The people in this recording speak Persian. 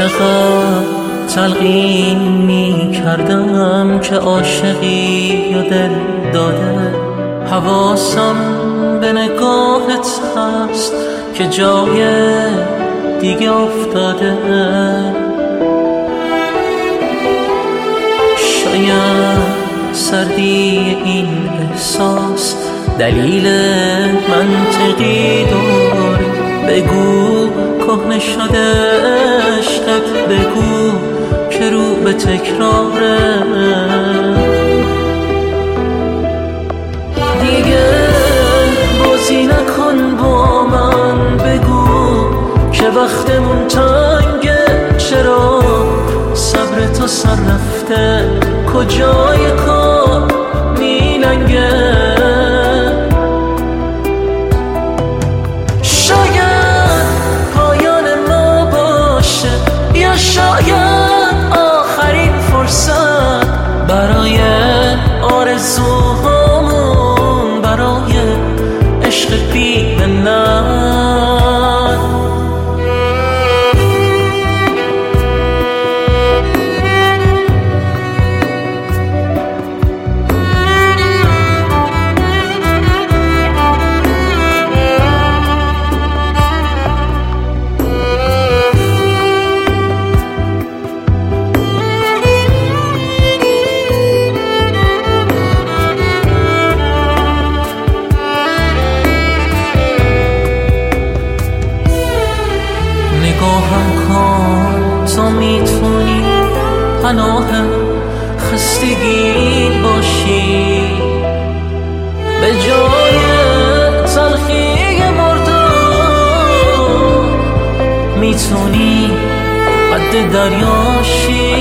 چقدر تلقین می کردم که عاشقی یا دل داده، حواسم به نگاهت هست که جای دیگه افتاده. شاید سردی این احساس دلیل منطقی داره، بگو کهنه شده عشقت، بگو که رو به تکراره. دیگه بازی نکن با من، بگو که وقتمون تنگه، چرا صبر تو سر رفته، کجای کار میلنگه. شاید آخرین فرصت برای آرزوهامون، برای عشق بی منت. نگاهم کن تا میتونی پناه خستگی باشی، به جای تلخی مردم میتونی قد دریاشی.